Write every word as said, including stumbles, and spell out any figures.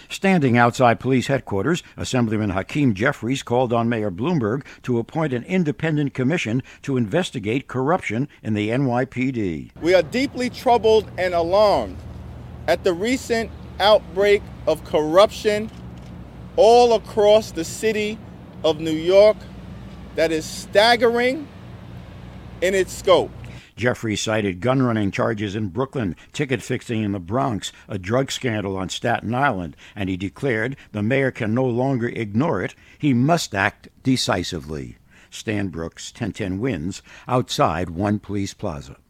Standing outside police headquarters, Assemblyman Hakeem Jeffries called on Mayor Bloomberg to appoint an independent commission to investigate corruption in the N Y P D. We are deeply troubled and alarmed at the recent outbreak of corruption all across the city of New York that is staggering in its scope. Jeffries cited gun-running charges in Brooklyn, ticket fixing in the Bronx, a drug scandal on Staten Island, and he declared the mayor can no longer ignore it. He must act decisively. Stan Brooks, ten ten Wins, outside One Police Plaza.